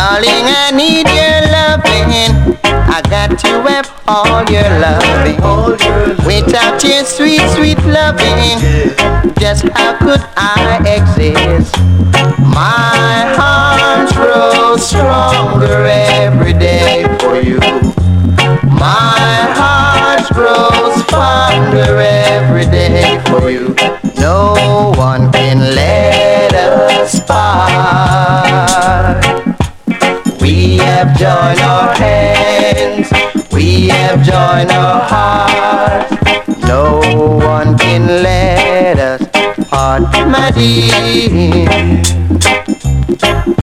Darling, I need your loving. I got to have all your loving. Without your sweet, sweet loving, just how could I exist? My arms grow stronger every day for you. My heart grows fonder every day for you. No one can let us part. We have joined our hands, we have joined our hearts. No one can let us part, my dear.